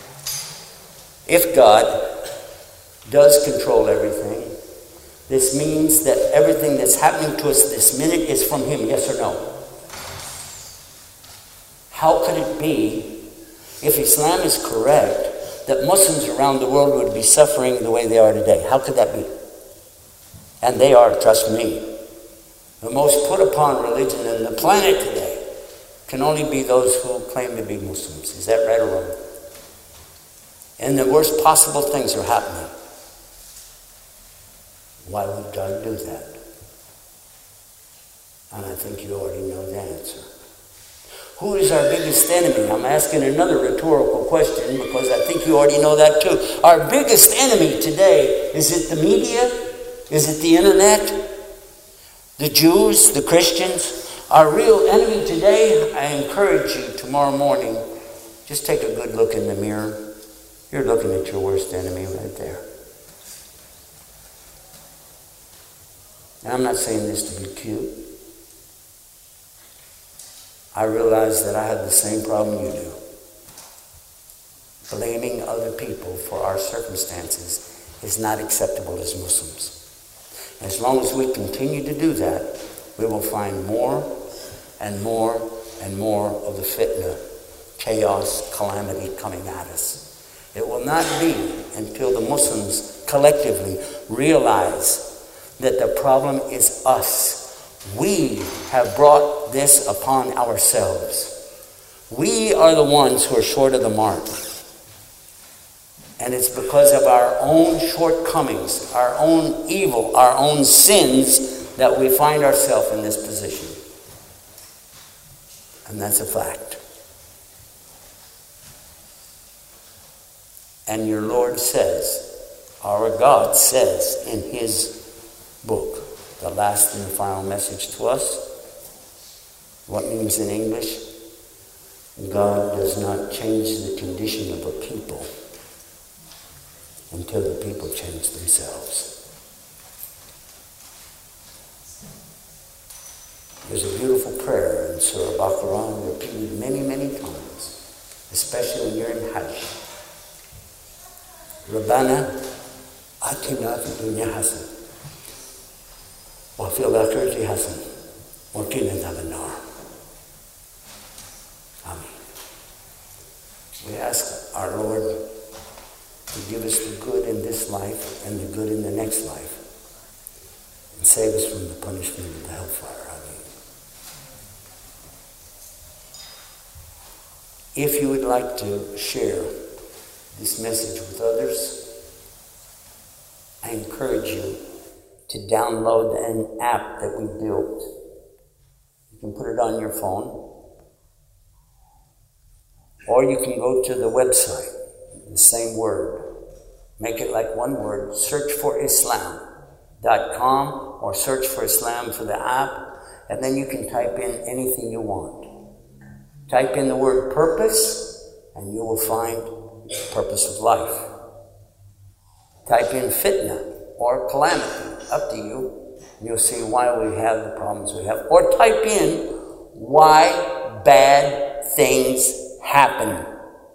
if God does control everything, this means that everything that's happening to us this minute is from him, yes or no? How could it be, if Islam is correct, that Muslims around the world would be suffering the way they are today? How could that be? And they are, trust me. The most put upon religion on the planet today can only be those who claim to be Muslims. Is that right or wrong? And the worst possible things are happening. Why would God do that? And I think you already know the answer. Who is our biggest enemy? I'm asking another rhetorical question because I think you already know that too. Our biggest enemy today, is it the media? Is it the internet? The Jews? The Christians? Our real enemy today, I encourage you tomorrow morning, just take a good look in the mirror. You're looking at your worst enemy right there. And I'm not saying this to be cute. I realize that I have the same problem you do. Blaming other people for our circumstances is not acceptable as Muslims. As long as we continue to do that, we will find more and more and more of the fitna, chaos, calamity coming at us. It will not be until the Muslims collectively realize that the problem is us. We have brought this upon ourselves. We are the ones who are short of the mark. And it's because of our own shortcomings, our own evil, our own sins that we find ourselves in this position. And that's a fact. And your Lord says, our God says in his book, the last and the final message to us, what means in English? God does not change the condition of a people until the people change themselves. There's a beautiful prayer in Surah Baqarah, repeated many, many times, especially when you're in Hajj. Rabbana atina fid dunya hasanah wa fil akhirati hasanah wa qina adhaban nar. Amen. We ask our Lord to give us the good in this life and the good in the next life. and save us from the punishment of the hellfire. Amen. If you would like to share this message with others, I encourage you to download an app that we built. You can put it on your phone, or you can go to the website, the same word. Make it like one word, search for islam dot com, or search for Islam for the app, and then you can type in anything you want. Type in the word purpose, and you will find the purpose of life. Type in fitna or calamity, up to you. You'll see why we have the problems we have. Or type in why bad things happen.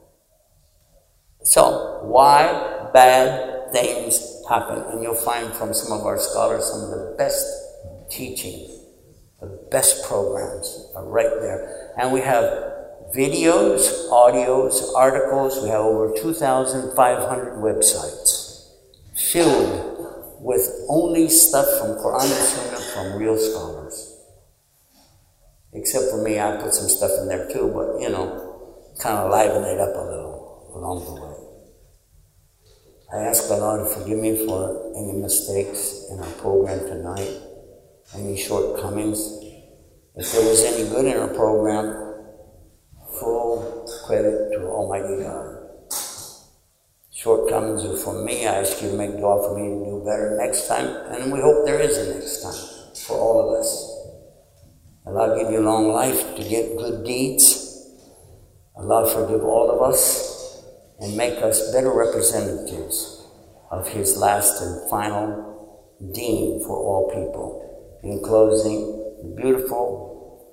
So, why bad things happen? And you'll find from some of our scholars some of the best teaching, the best programs are right there. And we have videos, audios, articles. We have over two thousand five hundred websites filled with only stuff from Quran and Sunnah from real scholars. Except for me, I put some stuff in there too, but you know, kind of liven it up a little along the way. I ask Allah to forgive me for any mistakes in our program tonight, any shortcomings. If there was any good in our program, full credit to Almighty God. Shortcomings are from me. I ask you to make dua for me to do better next time, and we hope there is a next time for all of us. Allah give you long life to get good deeds. Allah forgive all of us and make us better representatives of His last and final deen for all people. In closing, the beautiful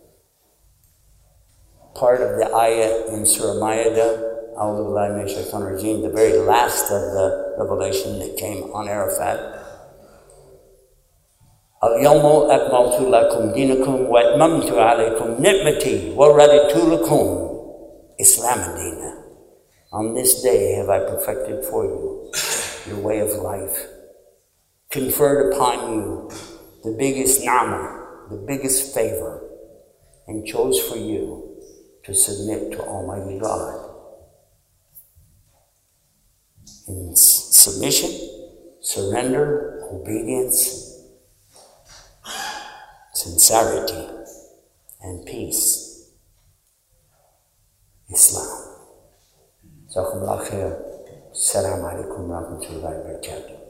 part of the ayah in Surah Ma'idah, A'udhu Billahi Minash Shaitanir Rajeem, the very last of the revelation that came on Arafat. Al-yawma akmaltu lakum dinakum wa atmamtu alaykum ni'mati wa raditu lakum Islam dina. On this day have I perfected for you your way of life, conferred upon you the biggest ni'mah, the biggest favor, and chose for you to submit to Almighty God. In submission, surrender, obedience, sincerity, and peace. Islam. Jazakumullah khair. Assalamu alaikum wa rahmatullahi wa barakatuh.